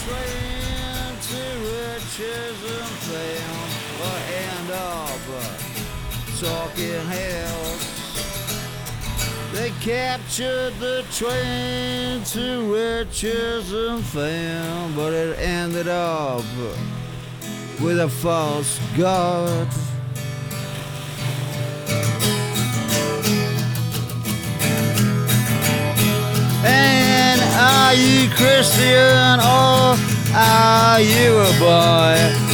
train to riches and fame, or end up talking heads. They captured the train to riches and fame, but it ended up with a false god. And are you Christian or are you a boy?